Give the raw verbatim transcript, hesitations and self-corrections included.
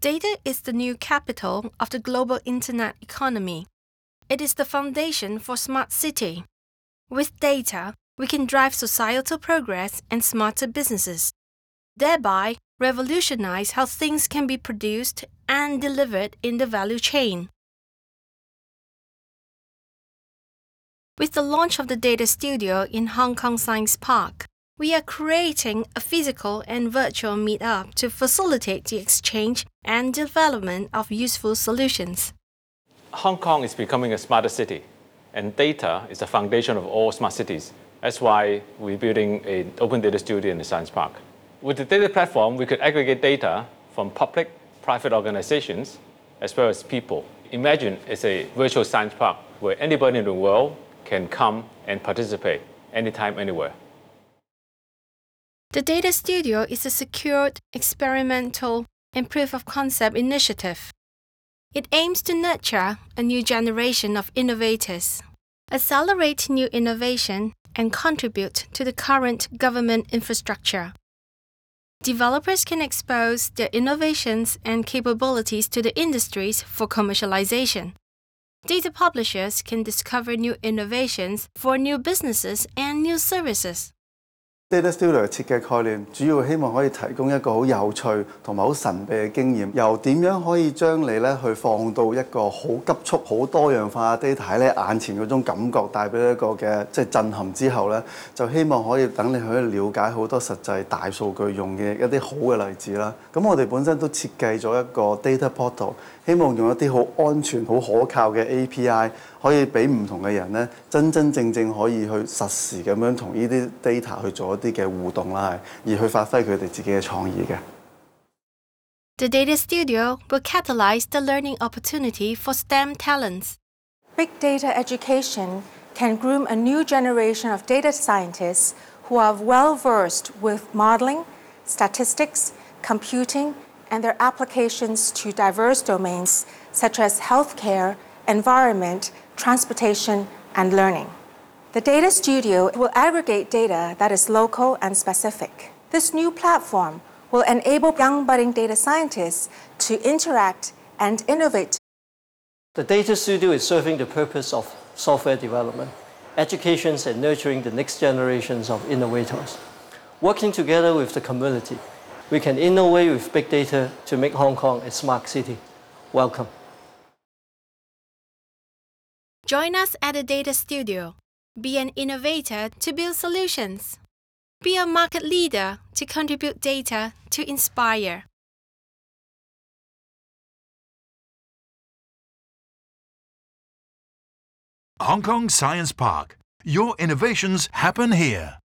Data is the new capital of the global internet economy. It is the foundation for smart city. With data, we can drive societal progress and smarter businesses, thereby revolutionize how things can be produced and delivered in the value chain. With the launch of the Data Studio in Hong Kong Science Park, we are creating a physical and virtual meet-up to facilitate the exchange and development of useful solutions. Hong Kong is becoming a smarter city, and data is the foundation of all smart cities. That's why we're building an open data studio in the Science Park. With the data platform, we could aggregate data from public, private organizations, as well as people. Imagine it's a virtual science park where anybody in the world can come and participate anytime, anywhere. The Data Studio is a secured, experimental, and proof-of-concept initiative. It aims to nurture a new generation of innovators, accelerate new innovation, and contribute to the current government infrastructure. Developers can expose their innovations and capabilities to the industries for commercialization. Data publishers can discover new innovations for new businesses and new services. Data Studio 嘅設計概念主要希望可以提供一個好有趣同埋好神秘嘅經驗，由點樣可以將你咧去放到一個好急速、好多樣化嘅 data 喺你眼前嗰種感覺帶俾一個嘅即係震撼之後咧，就希望可以等你去了解好多實際大數據用嘅一啲好嘅例子啦。咁我哋本身都設計咗一個 data portal， 希望用一啲好安全、好可靠嘅 A P I， 可以俾唔同嘅人咧真真正正可以去實時咁樣同呢啲 data 去做一啲嘅互動啦，而去發揮佢哋自己嘅創意嘅。 The Data Studio will catalyze the learning opportunity for STEM talents. Big data education can groom a new generation of data scientists who are well-versed with modeling, statistics, computing, and their applications to diverse domains such as healthcare, environment, transportation, and learning. The Data Studio will aggregate data that is local and specific. This new platform will enable young budding data scientists to interact and innovate. The Data Studio is serving the purpose of software development, education, and nurturing the next generations of innovators. Working together with the community, we can innovate with big data to make Hong Kong a smart city. Welcome. Join us at the Data Studio. Be an innovator to build solutions. Be a market leader to contribute data to inspire. Hong Kong Science Park. Your innovations happen here.